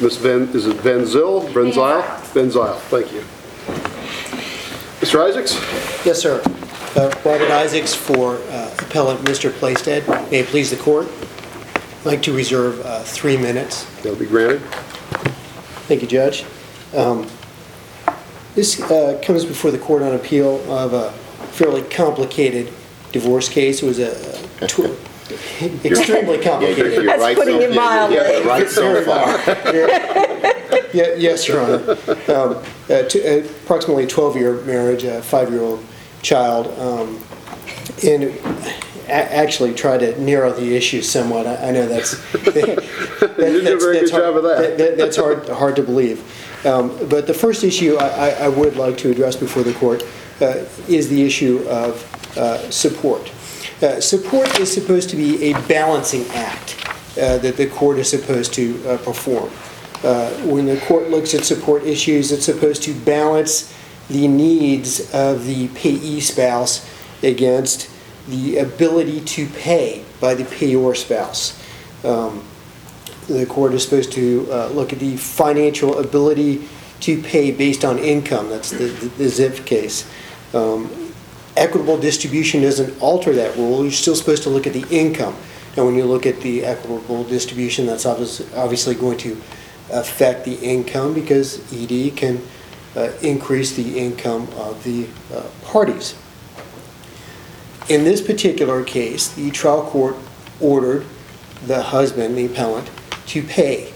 Ms. is it Van Zyl? Van Zyl, thank you. Mr. Isaacs? Yes, sir. Robert Isaacs for appellant Mr. Plaisted. May it please the court. I'd like to reserve 3 minutes. That'll be granted. Thank you, Judge. This comes before the court on appeal of a fairly complicated divorce case. It was extremely complicated. That's right, putting it mildly. Yeah, right so far. Yes, Your Honor. Approximately a 12-year marriage, a 5-year-old child, and actually try to narrow the issue somewhat. I know that's You did a very good job of that. That's hard to believe. But the first issue I would like to address before the court is the issue of support. Support is supposed to be a balancing act that the court is supposed to perform. When the court looks at support issues, it's supposed to balance the needs of the payee spouse against the ability to pay by the payor spouse. The court is supposed to look at the financial ability to pay based on income. That's the ZIP case. Equitable distribution doesn't alter that rule. You're still supposed to look at the income. And when you look at the equitable distribution, that's obviously going to affect the income because ED can increase the income of the parties. In this particular case, the trial court ordered the husband, the appellant, to pay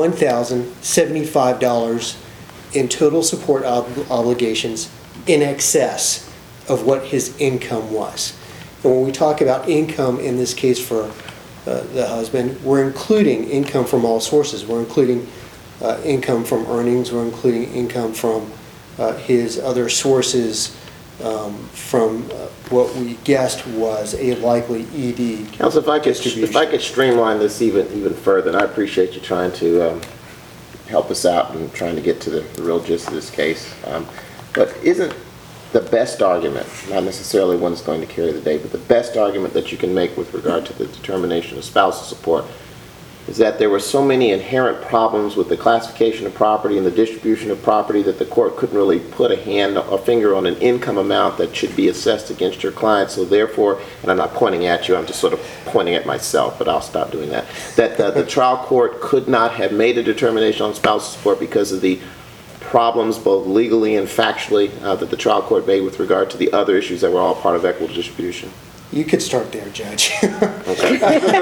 $1,075 in total support obligations in excess of what his income was. And when we talk about income in this case for the husband, we're including income from all sources. We're including income from earnings. We're including income from his other sources from what we guessed was a likely ED Counsel, if I distribution. could streamline this even further, and I appreciate you trying to help us out and trying to get to the real gist of this case. But isn't the best argument, not necessarily one that's going to carry the day, but the best argument that you can make with regard to the determination of spousal support is that there were so many inherent problems with the classification of property and the distribution of property that the court couldn't really put a finger on an income amount that should be assessed against your client. So therefore, and I'm not pointing at you, I'm just sort of pointing at myself, but I'll stop doing that, that the trial court could not have made a determination on spousal support because of the problems both legally and factually that the trial court made with regard to the other issues that were all part of equitable distribution. You could start there, Judge. Okay.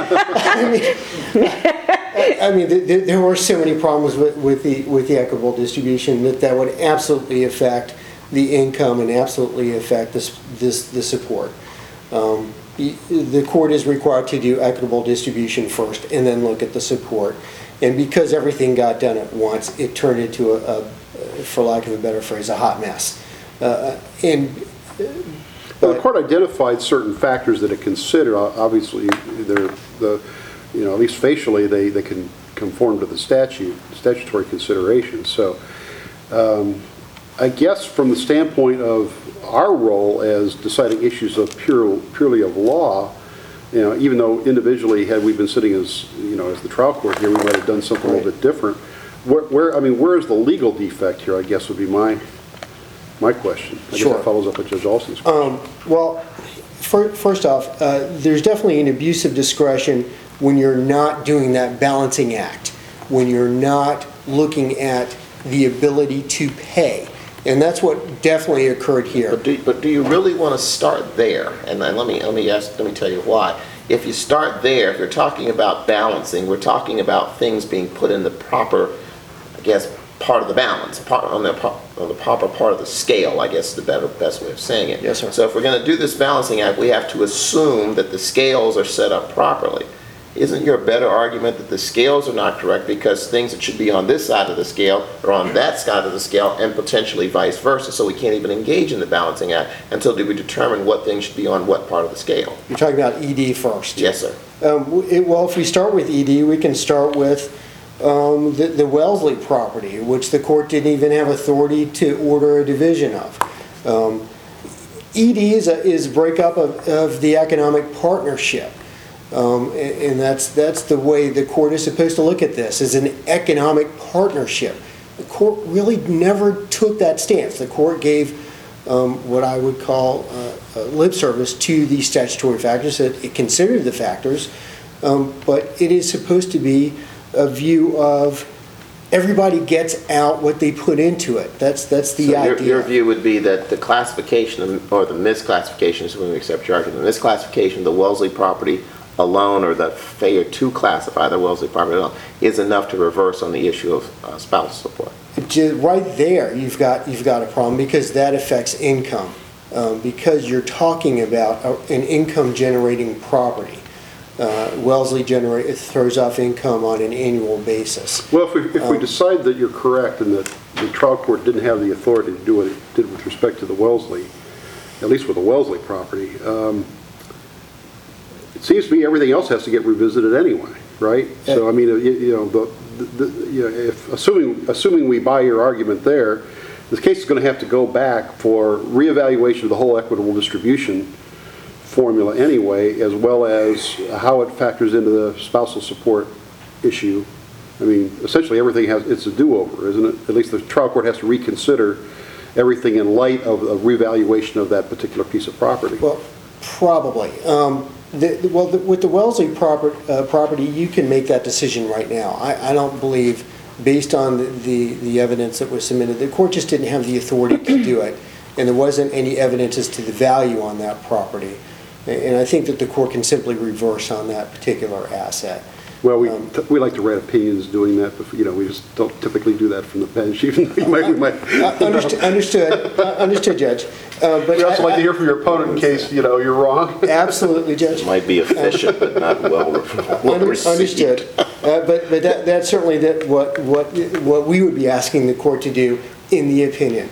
I mean, there were so many problems with the equitable distribution that would absolutely affect the income and absolutely affect the support. The court is required to do equitable distribution first and then look at the support. And because everything got done at once, it turned into for lack of a better phrase, a hot mess. Well, the court identified certain factors that it considered. Obviously, at least facially, they can conform to the statutory considerations. So, I guess from the standpoint of our role as deciding issues of purely of law, even though individually, had we been sitting as the trial court here, we might have done something a little bit different. Where is the legal defect here? I guess would be my question. I guess that follows up with Judge Alston's question. Well, first off, there's definitely an abuse of discretion when you're not doing that balancing act, when you're not looking at the ability to pay. And that's what definitely occurred here. But do you really want to start there? And then let me tell you why. If you start there, if you're talking about balancing, we're talking about things being put in the proper, I guess, part of the balance, on the proper part of the scale, I guess is the best way of saying it. Yes, sir. So if we're going to do this balancing act, we have to assume that the scales are set up properly. Isn't your better argument that the scales are not correct because things that should be on this side of the scale are on that side of the scale and potentially vice versa, so we can't even engage in the balancing act until we determine what things should be on what part of the scale? You're talking about ED first. Yes, sir. Well, if we start with ED, we can start with the Wellesley property, which the court didn't even have authority to order a division of. ED is a breakup of the economic partnership. And that's the way the court is supposed to look at this, as an economic partnership. The court really never took that stance. The court gave what I would call lip service to these statutory factors, that it considered the factors, but it is supposed to be a view of everybody gets out what they put into it. That's the So idea. your view would be that the classification or the misclassification, so when we accept your argument, the misclassification of the Wellesley property alone, or the failure to classify the Wellesley property alone, is enough to reverse on the issue of spousal support. Right there, you've got a problem, because that affects income. Because you're talking about an income-generating property. Wellesley throws off income on an annual basis. Well, if we decide that you're correct and that the trial court didn't have the authority to do what it did with respect to the Wellesley, at least with the Wellesley property, it seems to me everything else has to get revisited anyway, right? So, I mean, if assuming we buy your argument there, this case is going to have to go back for reevaluation of the whole equitable distribution formula anyway, as well as how it factors into the spousal support issue. I mean, essentially everything it's a do-over, isn't it? At least the trial court has to reconsider everything in light of a revaluation of that particular piece of property. Well, probably. With the Wellesley property, you can make that decision right now. I don't believe, based on the evidence that was submitted, the court just didn't have the authority to do it, and there wasn't any evidence as to the value on that property. And I think that the court can simply reverse on that particular asset. Well, we like to write opinions doing that, but we just don't typically do that from the bench, even though we might. Understood, Judge. But we also like to hear from your opponent in case you're wrong. Absolutely, Judge. It might be efficient, but not well received. Understood. But that's certainly what we would be asking the court to do in the opinion.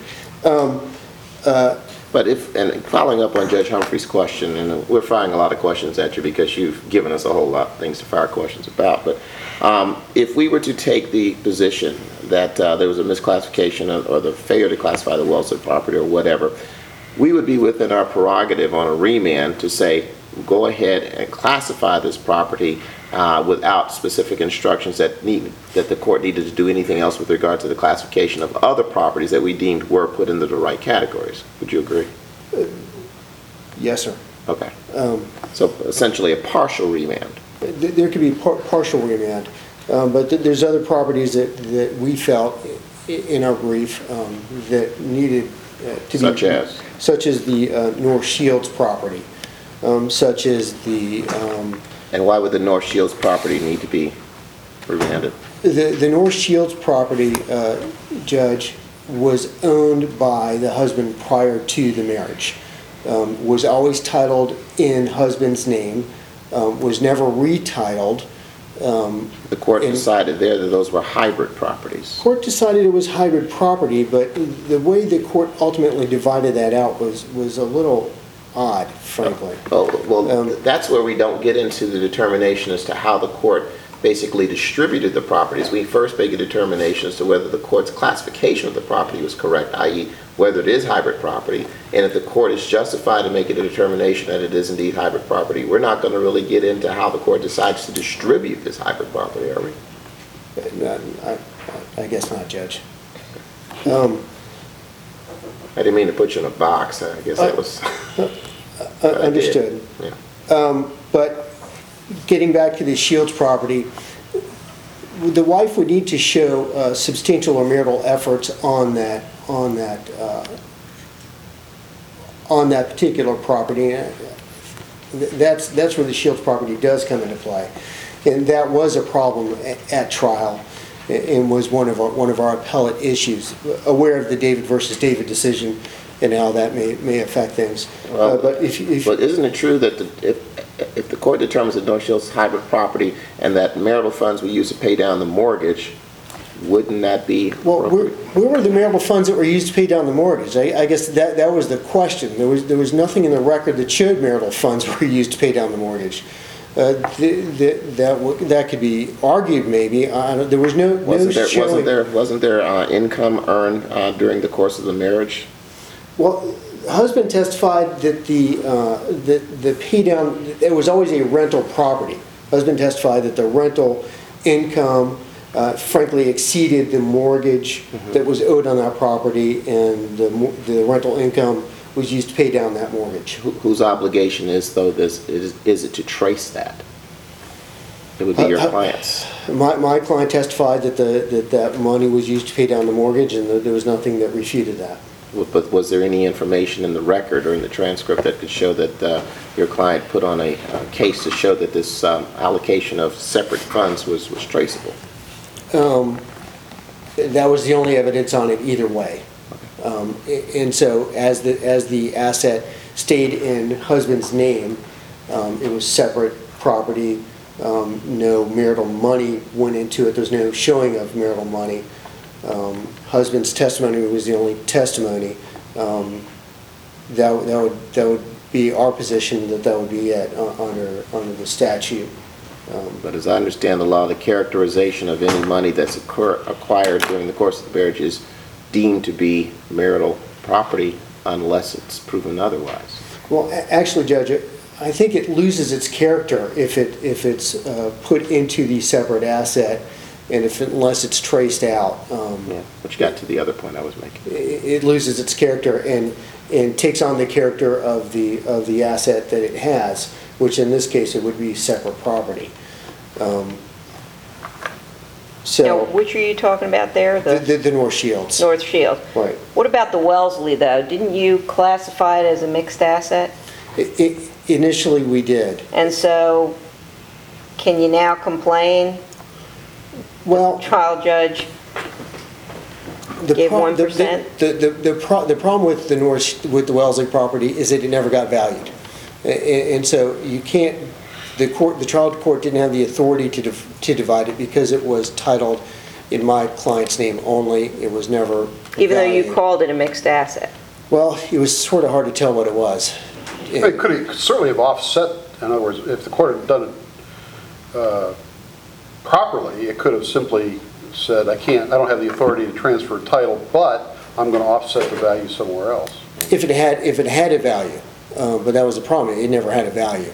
But and following up on Judge Humphrey's question, and we're firing a lot of questions at you because you've given us a whole lot of things to fire questions about, but if we were to take the position that there was a misclassification or the failure to classify the Wellesley property or whatever, we would be within our prerogative on a remand to say, go ahead and classify this property without specific instructions that the court needed to do anything else with regard to the classification of other properties that we deemed were put into the right categories. Would you agree? Yes, sir. Okay. So essentially a partial remand. There could be partial remand, but there's other properties that we felt in our brief that needed to be... Such as the North Shields property, such as the... And why would the North Shields property need to be remanded? The North Shields property, Judge, was owned by the husband prior to the marriage. Was always titled in husband's name, was never retitled. The court decided there that those were hybrid properties. The court decided it was hybrid property, but the way the court ultimately divided that out was a little odd, frankly. Well, that's where we don't get into the determination as to how the court basically distributed the properties. We first make a determination as to whether the court's classification of the property was correct, i.e. whether it is hybrid property, and if the court is justified in making a determination that it is indeed hybrid property, we're not going to really get into how the court decides to distribute this hybrid property, are we? I guess not, Judge. I didn't mean to put you in a box. I guess that was... Understood. Yeah. But getting back to the Shields property, the wife would need to show substantial or marital efforts on that particular property. That's where the Shields property does come into play, and that was a problem at trial, and was one of our appellate issues. Aware of the David versus David decision and how that may affect things. But isn't it true that if the court determines that North Shields is hybrid property and that marital funds were used to pay down the mortgage, wouldn't that be appropriate? Where were the marital funds that were used to pay down the mortgage? I guess that was the question. There was nothing in the record that showed marital funds were used to pay down the mortgage. That could be argued, maybe. There was Wasn't there income earned during the course of the marriage? Well, husband testified that the pay down, it was always a rental property. Husband testified that the rental income frankly exceeded the mortgage that was owed on that property, and the rental income was used to pay down that mortgage. Whose obligation is it to trace that? It would be your client's. My client testified that that money was used to pay down the mortgage, and that there was nothing that refuted that. But was there any information in the record or in the transcript that could show that your client put on a case to show that this allocation of separate funds was traceable? That was the only evidence on it either way. And so as the asset stayed in husband's name, it was separate property. No marital money went into it. There's no showing of marital money. Husband's testimony was the only testimony. That would be our position, that would be under the statute. But as I understand the law, the characterization of any money that's acquired during the course of the marriage is deemed to be marital property unless it's proven otherwise. Well, actually, Judge, I think it loses its character if it's put into the separate asset, and unless it's traced out. Which got to the other point I was making. It loses its character and takes on the character of the asset that it has, which in this case it would be separate property. Now, which are you talking about there? The North Shields. North Shields. Right. What about the Wellesley, though? Didn't you classify it as a mixed asset? Initially, we did. And so, can you now complain? Well, Trial judge gave 1%? The problem with the Wellesley property is that it never got valued, and so you can't. The trial court didn't have the authority to divide it because it was titled in my client's name only. It was never Even valued. though you called it a mixed asset? Well, it was sort of hard to tell what it was. It could certainly have offset. In other words, if the court had done it properly, it could have simply said, I don't have the authority to transfer title, but I'm going to offset the value somewhere else. If it had a value, but that was the problem. It never had a value.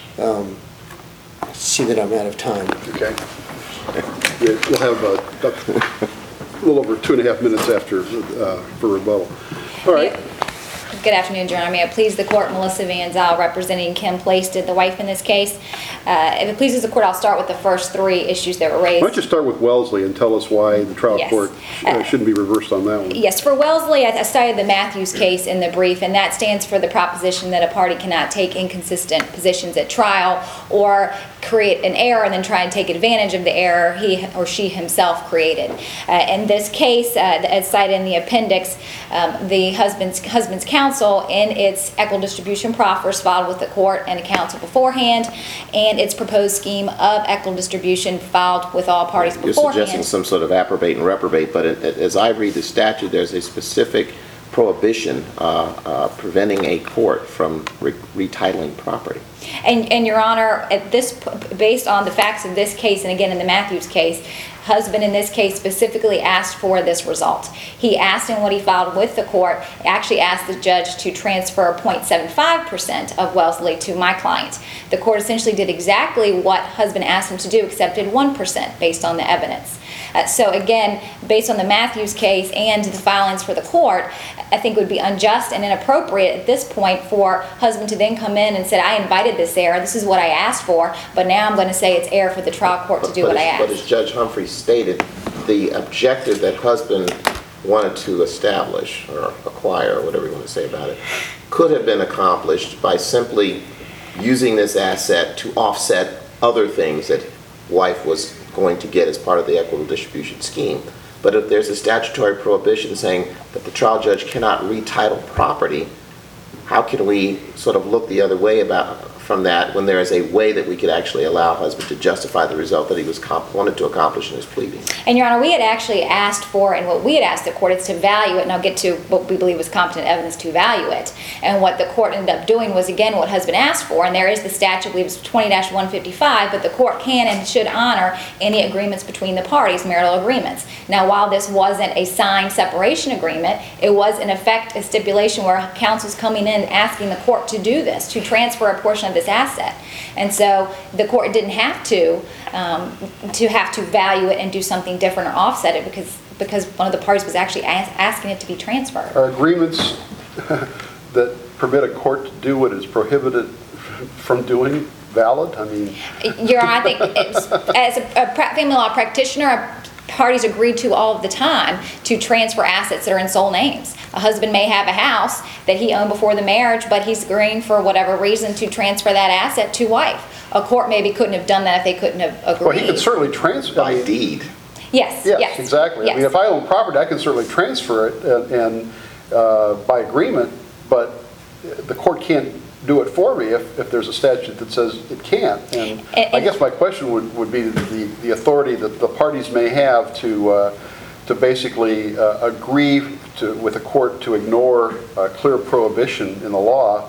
See that I'm out of time. Okay. We'll have a little over 2.5 minutes after for rebuttal. All right. Good afternoon, Your Honor. May it please the court, Melissa Van Zyl representing Kim Plaisted, the wife in this case. If it pleases the court, I'll start with the first three issues that were raised. Why don't you start with Wellesley and tell us why the trial Yes. court shouldn't be reversed on that one? Yes, for Wellesley, I cited the Matthews case in the brief, and that stands for the proposition that a party cannot take inconsistent positions at trial or create an error and then try and take advantage of the error he or she himself created. In this case, as cited in the appendix, the husband's counsel in its equitable distribution proffers filed with the court and a counsel beforehand, and its proposed scheme of equitable distribution filed with all parties You're beforehand. suggesting some sort of approbate and reprobate, but as I read the statute, there's a specific prohibition preventing a court from retitling property. And Your Honor, based on the facts of this case, and again in the Matthews case, husband in this case specifically asked for this result. He asked in what he filed with the court, actually asked the judge to transfer 0.75% of Wellesley to my client. The court essentially did exactly what husband asked him to do, accepted 1% based on the evidence. So again, based on the Matthews case and the filings for the court, I think it would be unjust and inappropriate at this point for husband to then come in and say, I invited this error, this is what I asked for, but now I'm going to say it's error for the trial court to do what I asked. But as Judge Humphrey stated, the objective that husband wanted to establish or acquire, or whatever you want to say about it, could have been accomplished by simply using this asset to offset other things that wife was going to get as part of the equitable distribution scheme. But if there's a statutory prohibition saying that the trial judge cannot retitle property, how can we sort of look the other way from that when there is a way that we could actually allow husband to justify the result that he wanted to accomplish in his pleading? And Your Honor, we had actually asked for, and what we had asked the court is to value it, and I'll get to what we believe was competent evidence to value it. And what the court ended up doing was, again, what husband asked for, and there is the statute, I believe it's 20-155, but the court can and should honor any agreements between the parties, marital agreements. Now, while this wasn't a signed separation agreement, it was in effect a stipulation where counsel's coming in asking the court to do this, to transfer a portion of this asset. And so the court didn't have to value it and do something different or offset it because one of the parties was actually asking it to be transferred. Are agreements that permit a court to do what is prohibited from doing valid? I mean, Your Honor, I think as a family law practitioner, parties agree to all of the time to transfer assets that are in sole names. A husband may have a house that he owned before the marriage, but he's agreeing for whatever reason to transfer that asset to wife. A court maybe couldn't have done that if they couldn't have agreed. well, he could certainly transfer. By deed. Yes, Yes, exactly. Yes. I mean, if I own property, I can certainly transfer it and by agreement, but the court can't do it for me if there's a statute that says it can't. And I guess my question would be the authority that the parties may have to basically agree with a court to ignore a clear prohibition in the law,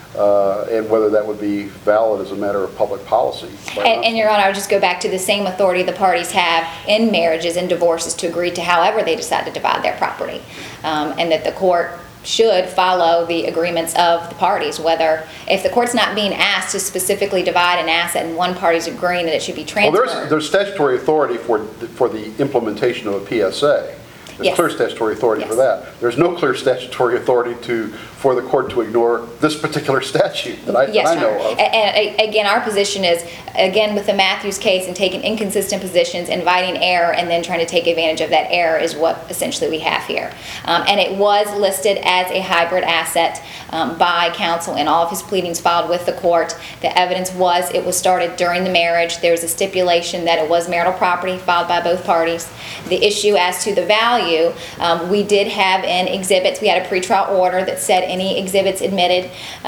and whether that would be valid as a matter of public policy. And Your Honor, I would just go back to the same authority the parties have in marriages and divorces to agree to however they decide to divide their property. And that the court should follow the agreements of the parties, whether, if the court's not being asked to specifically divide an asset and one party's agreeing that it should be transferred. Well, there's statutory authority for the implementation of a PSA. There's Yes. clear statutory authority for Yes. that. There's no clear statutory authority for the court to ignore this particular statute that I Yes, know Your Honor. of. And again, our position is, again, with the Matthews case and taking inconsistent positions, inviting error, and then trying to take advantage of that error is what essentially we have here. And it was listed as a hybrid asset by counsel in all of his pleadings filed with the court. The evidence was it was started during the marriage. There was a stipulation that it was marital property filed by both parties. The issue as to the value, we did have in exhibits, we had a pretrial order that said any exhibits admitted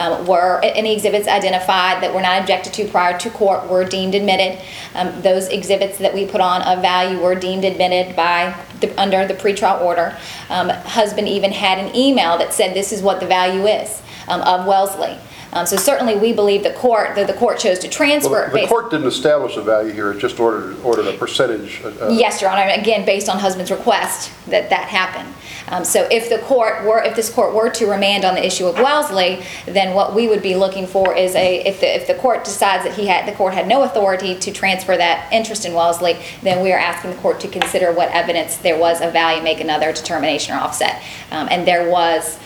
any exhibits identified that were not objected to prior to court were deemed admitted. Those exhibits that we put on of value were deemed admitted under the pretrial order. Husband even had an email that said this is what the value is of Wellesley. So certainly we believe the court chose to transfer. Well, the court didn't establish a value here, it just ordered a percentage. Yes, Your Honor, again, based on husband's request that happened. So if this court were to remand on the issue of Wellesley, then what we would be looking for is if the court decides that the court had no authority to transfer that interest in Wellesley, then we are asking the court to consider what evidence there was of value, make another determination or offset. And there was.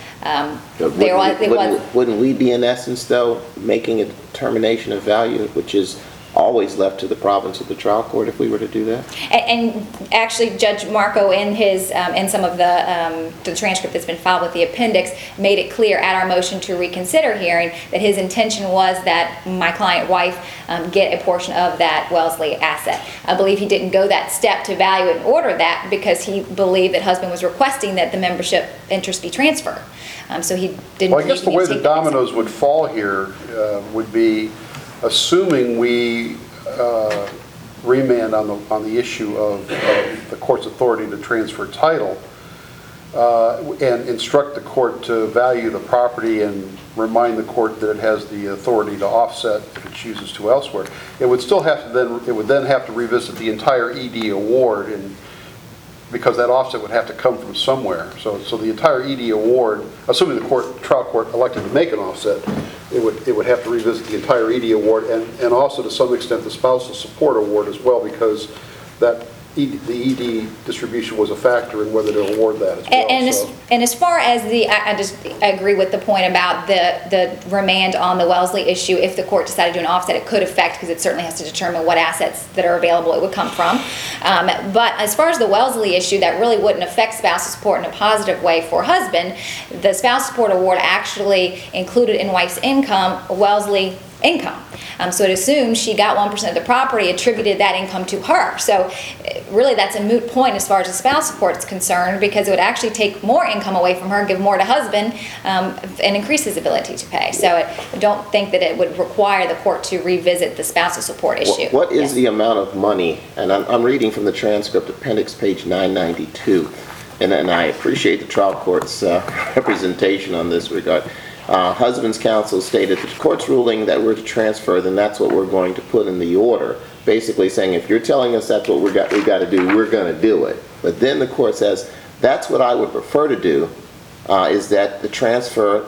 Wouldn't we be in essence, though, making a determination of value, which is always left to the province of the trial court if we were to do that? And actually, Judge Marco, in some of the transcript that's been filed with the appendix, made it clear at our motion to reconsider hearing that his intention was that my client wife get a portion of that Wellesley asset. I believe he didn't go that step to value and order that because he believed that husband was requesting that the membership interest be transferred. So he didn't. Well, I guess the way the dominoes would fall here would be, assuming we remand on the issue of the court's authority to transfer title, and instruct the court to value the property and remind the court that it has the authority to offset if it chooses to elsewhere. It would then have to revisit the entire ED award, and because that offset would have to come from somewhere. So the entire ED award, assuming the trial court elected to make an offset, it would have to revisit the entire ED award and also to some extent the spousal support award as well, because the ED distribution was a factor in whether to award that as well. And as far as I agree with the point about the remand on the Wellesley issue. If the court decided to do an offset, it could affect, because it certainly has to determine what assets that are available it would come from. But as far as the Wellesley issue, that really wouldn't affect spousal support in a positive way for husband. The spousal support award actually included in wife's income Wellesley income. So it assumes she got 1% of the property, attributed that income to her. So really that's a moot point as far as the spouse support is concerned, because it would actually take more income away from her, give more to husband, and increase his ability to pay. So I don't think that it would require the court to revisit the spousal support issue. What is Yes. the amount of money, and I'm reading from the transcript, appendix page 992, and I appreciate the trial court's representation on this regard. Husband's counsel stated that the court's ruling that we're to transfer, then that's what we're going to put in the order. Basically saying, if you're telling us that's what we got to do, we're going to do it. But then the court says, that's what I would prefer to do, is that he transfer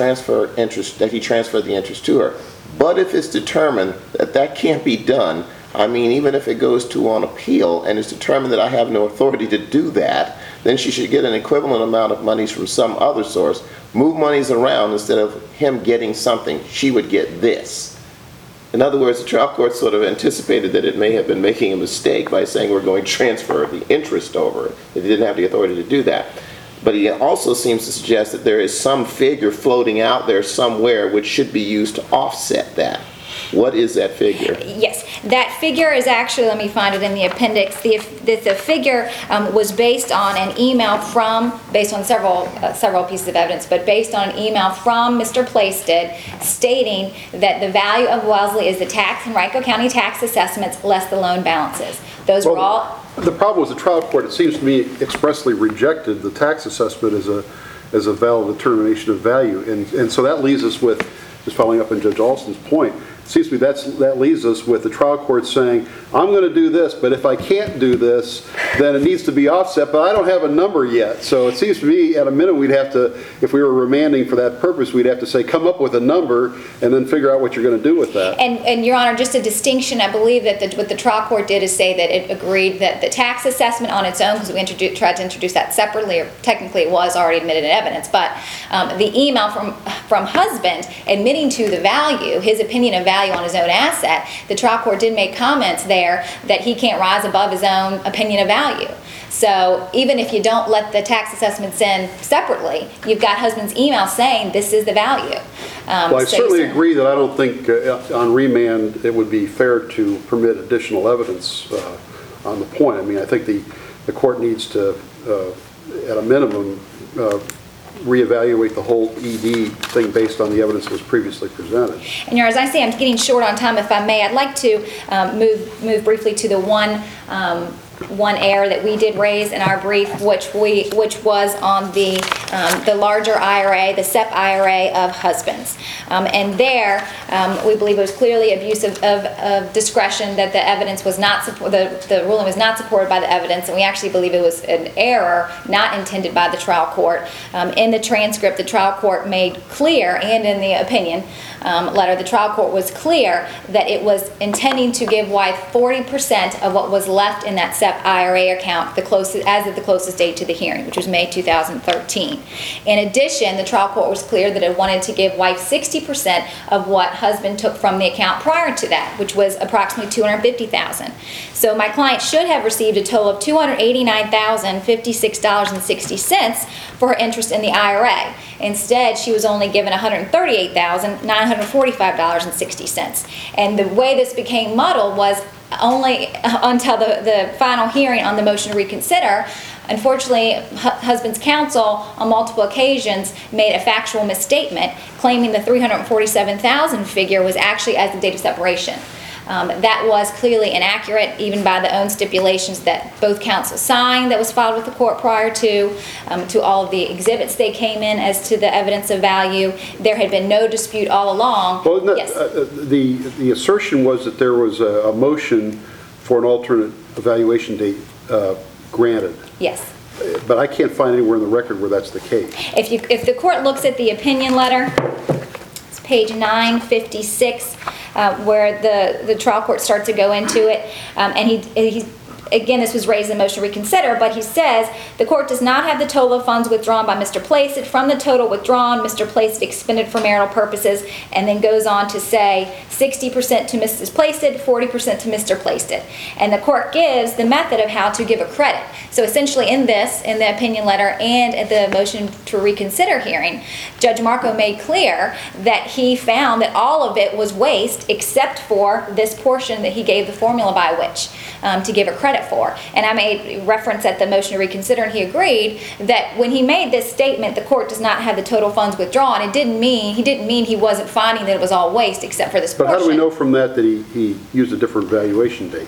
the interest to her. But if it's determined that that can't be done, I mean, even if it goes to on appeal and it's determined that I have no authority to do that, then she should get an equivalent amount of monies from some other source. Move monies around, instead of him getting something, she would get this. In other words, the trial court sort of anticipated that it may have been making a mistake by saying we're going to transfer the interest over it. It didn't have the authority to do that. But he also seems to suggest that there is some figure floating out there somewhere which should be used to offset that. What is that figure? Yes, that figure is actually, let me find it in the appendix. The figure was based on an email based on several pieces of evidence, but based on an email from Mr. Plaisted stating that the value of Wellesley is the tax and Henrico County tax assessments less the loan balances. Those were all. The problem was the trial court, it seems to me, expressly rejected the tax assessment as a valid determination of value. And so that leaves us with, just following up on Judge Alston's point, it seems to me that leaves us with the trial court saying, I'm going to do this, but if I can't do this, then it needs to be offset, but I don't have a number yet. So it seems to me, at a minimum, we'd have to, if we were remanding for that purpose, we'd have to say, come up with a number and then figure out what you're going to do with that. And Your Honor, just a distinction, I believe that what the trial court did is say that it agreed that the tax assessment on its own, because we tried to introduce that separately, or technically it was already admitted in evidence, but the email from husband admitting to the value, his opinion of value on his own asset, the trial court did make comments there that he can't rise above his own opinion of value. So even if you don't let the tax assessments in separately, you've got husband's email saying this is the value. Well, I certainly agree that I don't think on remand it would be fair to permit additional evidence on the point. I mean, I think the court needs to, at a minimum, reevaluate the whole ED thing based on the evidence that was previously presented. And Your Honor, as I say, I'm getting short on time. If I may, I'd like to move briefly to the one error that we did raise in our brief, which was on the larger IRA, the SEP IRA of husbands. And there, we believe it was clearly abuse of discretion, that the evidence was not the ruling was not supported by the evidence, and we actually believe it was an error not intended by the trial court. In the transcript, the trial court made clear, and in the opinion letter, the trial court was clear that it was intending to give wife 40% of what was left in that SEP IRA account as of the closest date to the hearing, which was May 2013. In addition, the trial court was clear that it wanted to give wife 60% of what husband took from the account prior to that, which was approximately $250,000. So my client should have received a total of $289,056.60 for her interest in the IRA. Instead, she was only given $138,945.60. And the way this became muddled was only until the final hearing on the motion to reconsider. Unfortunately, husband's counsel on multiple occasions made a factual misstatement, claiming the $347,000 figure was actually as the date of separation. That was clearly inaccurate, even by the own stipulations that both counsel signed that was filed with the court prior to all of the exhibits they came in as to the evidence of value. There had been no dispute all along. Well, yes. The assertion was that there was a motion for an alternate evaluation date granted. Yes. But I can't find anywhere in the record where that's the case. If the court looks at the opinion letter, it's page 956, where the trial court starts to go into it, and he again, this was raised in the motion to reconsider, but he says, the court does not have the total of funds withdrawn by Mr. Placid. From the total withdrawn, Mr. Placid expended for marital purposes, and then goes on to say 60% to Mrs. Placid, 40% to Mr. Placid. And the court gives the method of how to give a credit. So essentially in the opinion letter and at the motion to reconsider hearing, Judge Marco made clear that he found that all of it was waste except for this portion that he gave the formula by which to give a credit for. And I made reference at the motion to reconsider, and he agreed that when he made this statement, the court does not have the total funds withdrawn, he didn't mean he wasn't finding that it was all waste except for this But portion. how do we know from that that he used a different valuation date?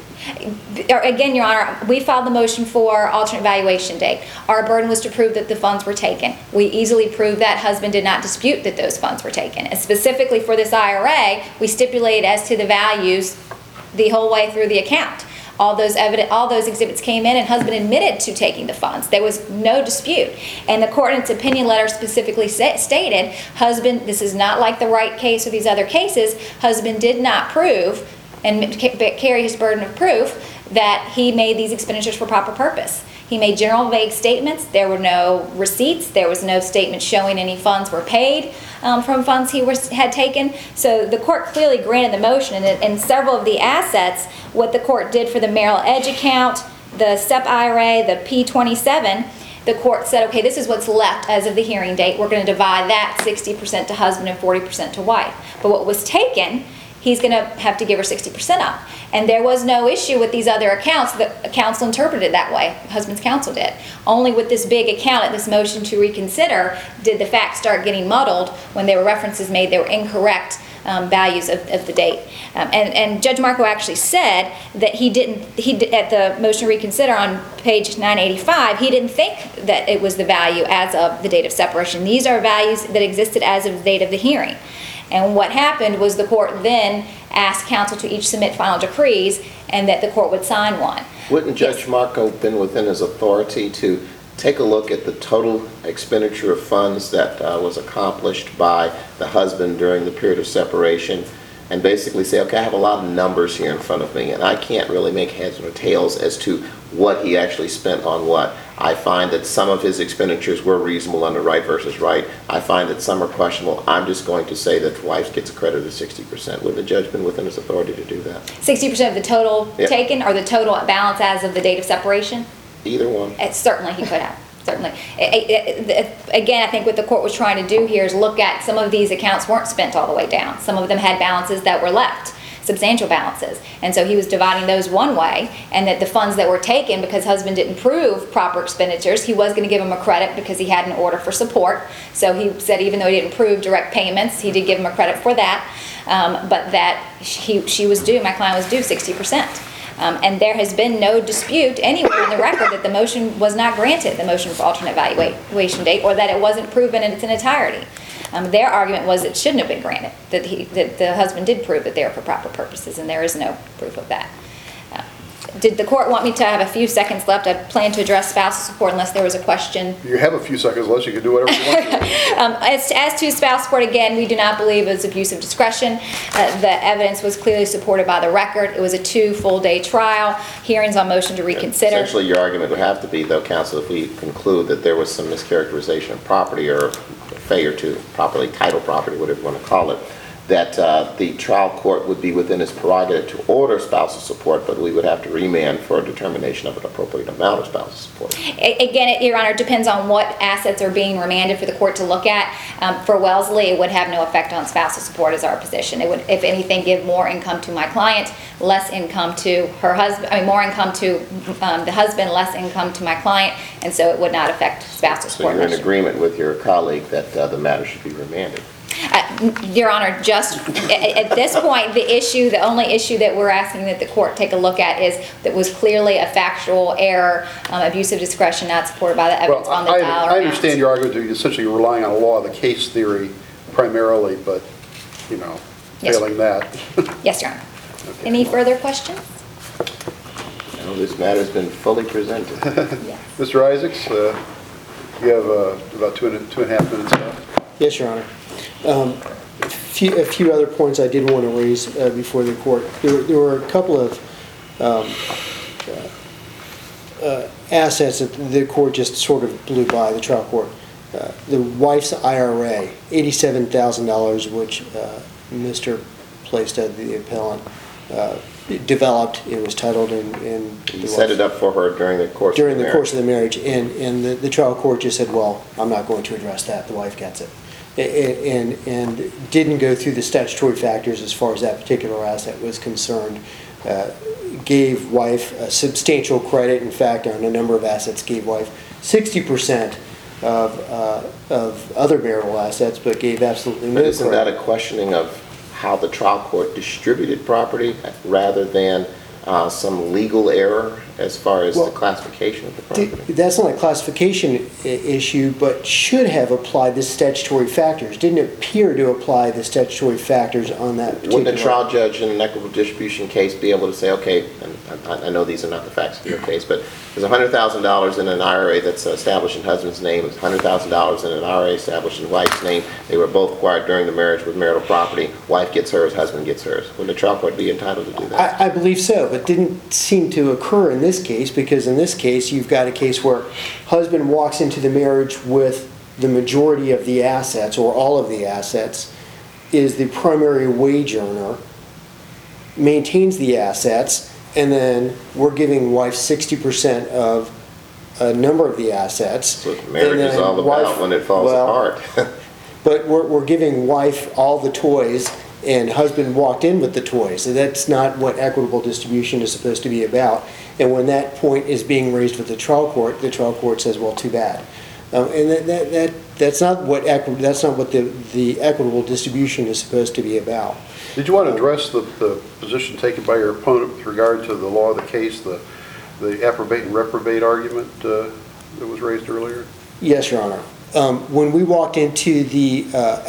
Again, Your Honor, we filed the motion for alternate valuation date. Our burden was to prove that the funds were taken. We easily proved that. Husband did not dispute that those funds were taken. And specifically for this IRA, we stipulated as to the values the whole way through the account. All those exhibits came in, and husband admitted to taking the funds. There was no dispute. And the court in its opinion letter specifically stated, husband, this is not like the Wright case or these other cases, husband did not prove and carry his burden of proof that he made these expenditures for proper purpose. He made general vague statements. There were no receipts. There was no statement showing any funds were paid from funds he had taken. So the court clearly granted the motion, and several of the assets, what the court did for the Merrill Edge account, the SEP IRA, the P27, the court said, okay, this is what's left as of the hearing date. We're going to divide that 60% to husband and 40% to wife. But what was taken, he's going to have to give her 60% up. And there was no issue with these other accounts. The counsel interpreted it that way. Husband's counsel did. Only with this big account at this motion to reconsider did the facts start getting muddled when there were references made. They were incorrect values of the date. And Judge Marco actually said that at the motion to reconsider on page 985, he didn't think that it was the value as of the date of separation. These are values that existed as of the date of the hearing. And what happened was the court then asked counsel to each submit final decrees, and that the court would sign one. Wouldn't Judge Marco have been within his authority to take a look at the total expenditure of funds that was accomplished by the husband during the period of separation, and basically say, okay, I have a lot of numbers here in front of me, and I can't really make heads or tails as to what he actually spent on what. I find that some of his expenditures were reasonable under Wright versus Wright. I find that some are questionable. I'm just going to say that the wife gets a credit of 60%. Would the judge been within his authority to do that? 60% of the total Yeah. taken, or the total balance as of the date of separation? Either one. Certainly he could have. Certainly. Again, I think what the court was trying to do here is look at some of these accounts weren't spent all the way down. Some of them had balances that were left, substantial balances. And so he was dividing those one way, and that the funds that were taken, because husband didn't prove proper expenditures, he was going to give him a credit because he had an order for support. So he said even though he didn't prove direct payments, he did give him a credit for that. But that she was due, my client was due 60%. And there has been no dispute anywhere in the record that the motion was not granted, the motion for alternate valuation date, or that it wasn't proven in its entirety. Their argument was it shouldn't have been granted, that the husband did prove that they were for proper purposes, and there is no proof of that. Did the court want me to have a few seconds left? I plan to address spousal support unless there was a question. You have a few seconds left, you can do whatever you want to. As to spousal support, again, we do not believe it was abuse of discretion. The evidence was clearly supported by the record. It was a 2 full-day trial, hearings on motion to reconsider. Essentially, your argument would have to be, though, counsel, if we conclude that there was some mischaracterization of property or failure to properly title property, whatever you want to call it, that the trial court would be within its prerogative to order spousal support, but we would have to remand for a determination of an appropriate amount of spousal support. Again, Your Honor, it depends on what assets are being remanded for the court to look at. For Wellesley, it would have no effect on spousal support as our position. It would, if anything, give more income to my client, less income to her husband, more income to the husband, less income to my client, and so it would not affect spousal So support. you're in agreement with your colleague that the matter should be remanded? Your Honor, just at this point, the only issue that we're asking that the court take a look at is that was clearly a factual error, abuse of discretion not supported by the evidence on the dollar amount. I understand your argument that you're essentially relying on a law of the case theory primarily, but, Yes. failing that. Yes, Your Honor. Any further questions? No, this matter's been fully presented. Yes. Mr. Isaacs, you have about two and a half minutes left. Yes, Your Honor. A few other points I did want to raise before the court. There were a couple of assets that the court just sort of blew by, the trial court. The wife's IRA, $87,000, which Mr. Plaisted, the appellant, developed. It was titled in. You set it up for her during the course During of the the course of the marriage, and the trial court just said, well, I'm not going to address that, the wife gets it. And didn't go through the statutory factors as far as that particular asset was concerned. Gave wife a substantial credit, in fact, on a number of assets, gave wife 60% of other marital assets, but gave absolutely no But isn't that credit. a questioning of how the trial court distributed property rather than some legal error as far as Well, the classification of the property? That's not a classification issue, but should have applied the statutory factors. Didn't appear to apply the statutory factors on that particular. Wouldn't a trial judge in an equitable distribution case be able to say, okay, and I know these are not the facts of your case, but there's $100,000 in an IRA that's established in husband's name, there's $100,000 in an IRA established in wife's name, they were both acquired during the marriage with marital property, wife gets hers, husband gets hers. Wouldn't the trial court be entitled to do that? I believe so, but didn't seem to occur in this case, because in this case, you've got a case where husband walks into the marriage with the majority of the assets, or all of the assets, is the primary wage earner, maintains the assets, and then we're giving wife 60% of a number of the assets. That's what marriage is And then all about wife- when it falls well, apart. But we're giving wife all the toys, and husband walked in with the toys. And that's not what equitable distribution is supposed to be about. And when that point is being raised with the trial court says, well, too bad. And that's not what the equitable distribution is supposed to be about. Did you want to address the position taken by your opponent with regard to the law of the case, the approbate and reprobate argument that was raised earlier? Yes, Your Honor. When we walked into the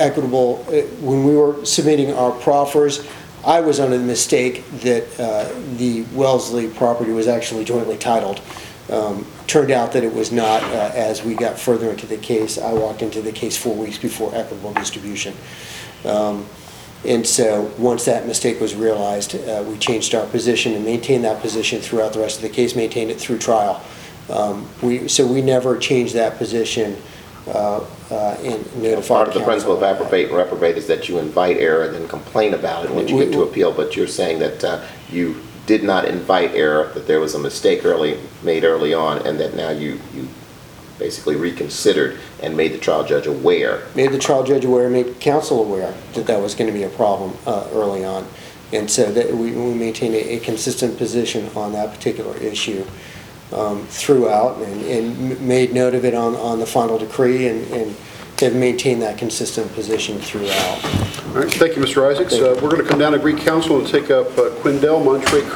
when we were submitting our proffers, I was under the mistake that the Wellesley property was actually jointly titled. Turned out that it was not. As we got further into the case, I walked into the case 4 weeks before equitable distribution. And so once that mistake was realized, we changed our position and maintained that position throughout the rest of the case, maintained it through trial. So we never changed that position and notified Part of the counsel. principle of approbate and reprobate is that you invite error and then complain about it when you get to appeal, but you're saying that you did not invite error, that there was a mistake made early on, and that now you basically reconsidered and made the trial judge aware. Made the trial judge aware, made counsel aware that was going to be a problem early on. And so that we maintained a consistent position on that particular issue throughout, and made note of it on the final decree, and have maintained that consistent position throughout. All right, thank you, Mr. Isaacs. We're going to come down to Greek Council and take up Quindell Montre